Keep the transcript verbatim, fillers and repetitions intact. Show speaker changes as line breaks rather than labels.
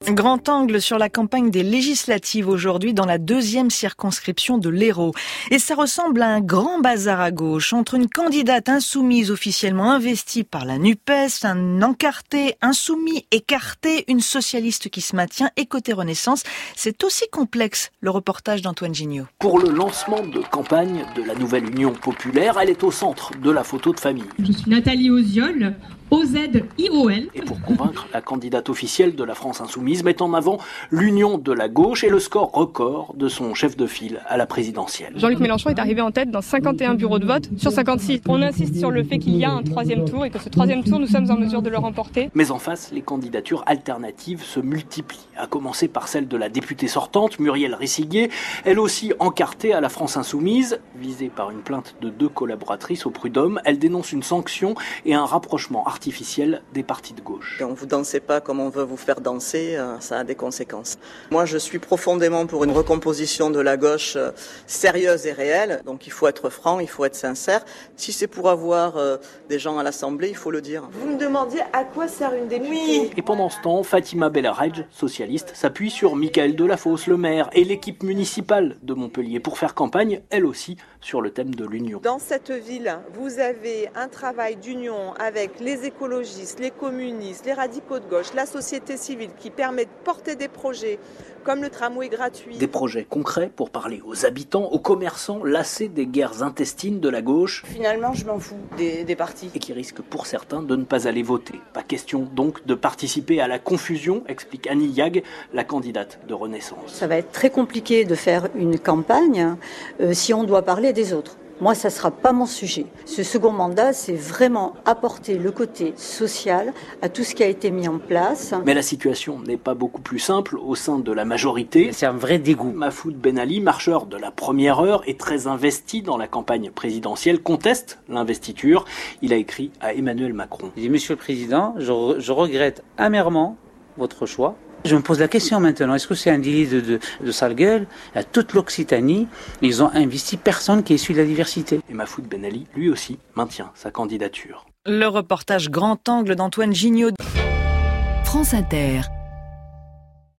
Grand angle sur la campagne des législatives aujourd'hui dans la deuxième circonscription de l'Hérault. Et ça ressemble à un grand bazar à gauche entre une candidate insoumise officiellement investie par la NUPES, un encarté, insoumis écarté, une socialiste qui se maintient et côté Renaissance. C'est aussi complexe, le reportage d'Antoine Gignot.
Pour le lancement de campagne de la nouvelle Union populaire, elle est au centre de la photo de famille.
Je suis Nathalie Oziol, O Z I O L.
Et pour convaincre, la candidate officielle de la France Insoumise met en avant l'union de la gauche et le score record de son chef de file à la présidentielle.
Jean-Luc Mélenchon est arrivé en tête dans cinquante et un bureaux de vote sur cinquante-six. On insiste sur le fait qu'il y a un troisième tour et que ce troisième tour, nous sommes en mesure de le remporter.
Mais en face, les candidatures alternatives se multiplient, à commencer par celle de la députée sortante, Muriel Rissiguier, elle aussi encartée à la France Insoumise. Visée par une plainte de deux collaboratrices au prud'homme, elle dénonce une sanction et un rapprochement artificiel des partis de gauche.
Quand vous dansez pas comme on veut vous faire danser, ça a des conséquences. Moi, je suis profondément pour une recomposition de la gauche sérieuse et réelle. Donc, il faut être franc, il faut être sincère. Si c'est pour avoir euh, des gens à l'Assemblée, il faut le dire.
Vous me demandiez à quoi sert une députée. Oui.
Et pendant ce temps, Fatima Bellarhadj, socialiste, s'appuie sur Michael Delafosse, le maire, et l'équipe municipale de Montpellier pour faire campagne, elle aussi, sur le thème de l'union.
Dans cette ville, vous avez un travail d'union avec les écologistes, les communistes, les radicaux de gauche, la société civile qui permet de porter des projets comme le tramway gratuit.
Des projets concrets pour parler aux habitants, aux commerçants lassés des guerres intestines de la gauche.
Finalement, je m'en fous des, des partis.
Et qui risquent pour certains de ne pas aller voter. Pas question donc de participer à la confusion, explique Annie Yag, la candidate de Renaissance.
Ça va être très compliqué de faire une campagne euh, si on doit parler des autres. Moi, ça ne sera pas mon sujet. Ce second mandat, c'est vraiment apporter le côté social à tout ce qui a été mis en place.
Mais la situation n'est pas beaucoup plus simple au sein de la majorité.
C'est un vrai dégoût.
Mahfoud Ben Ali, marcheur de la première heure et très investi dans la campagne présidentielle, conteste l'investiture. Il a écrit à Emmanuel Macron.
Il dit, Monsieur le Président, je, re- je regrette amèrement votre choix. Je me pose la question maintenant, est-ce que c'est un délit de, de, de sale gueule? À toute l'Occitanie, ils ont investi personne qui est issu de la diversité.
Et Mahfoud Ben Ali, lui aussi, maintient sa candidature.
Le reportage Grand Angle d'Antoine Gignot.
France Inter.